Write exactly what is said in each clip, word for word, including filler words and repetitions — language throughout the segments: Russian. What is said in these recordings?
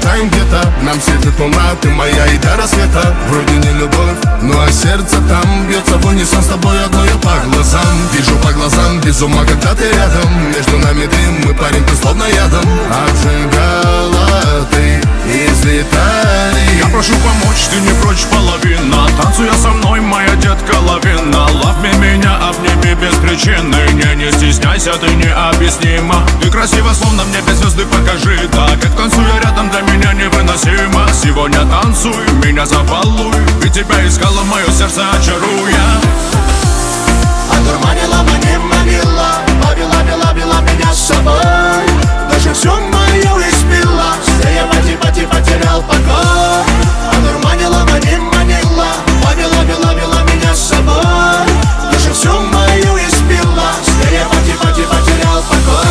летаем где-то. Нам светит луна, ты моя и до рассвета. Вроде не любовь, ну а сердце там бьется в унисон с тобой одно я по глазам. Вижу по глазам, без ума, когда ты рядом. Между нами дым, мы парень, ты словно ядом. Обжигала ты из Италии. Я прошу помочь, ты не прочь половина. Танцуя со мной, моя детка лавина. Love me, меня обними без причины. Не, не стесняйся, ты необъяснима. Ты красива, словно мне без звезды покажи. Так как танцуя рядом, для меня невыносимо. Сегодня танцуй, меня забалуй. Ведь тебя искала, мое сердце очаруя. Одурманила, манила, манила. Повела, вела, вела меня с собой. Даже все мое испила. Я пати, пати, потерял покой. Одурманила, манила, манила. Повела, вела, вела меня с собой. Даже все мое испила. Я пати, пати, потерял покой.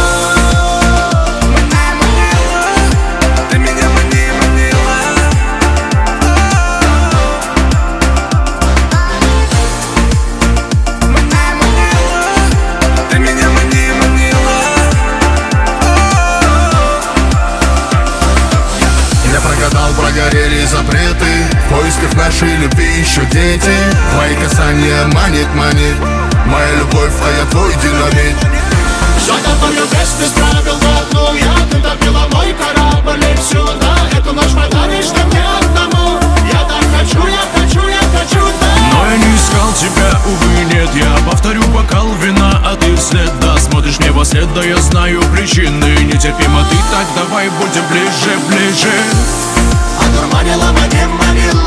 Прогорели запреты, в поисках нашей любви еще дети. Твои касания манит, манит, моя любовь, а я твой динамит. Все тобою без ты справил в одну. Я ты топила мой корабль и сюда. Эту ночь подаришь ты мне одному. Я так хочу, я хочу, я хочу, да. Но я не искал тебя, увы, нет. Я повторю бокал вина, а ты вслед. Да, смотришь мне во след, да я знаю причины. Нетерпимо ты, так давай будем ближе, ближе. Одурманила, манила, манила.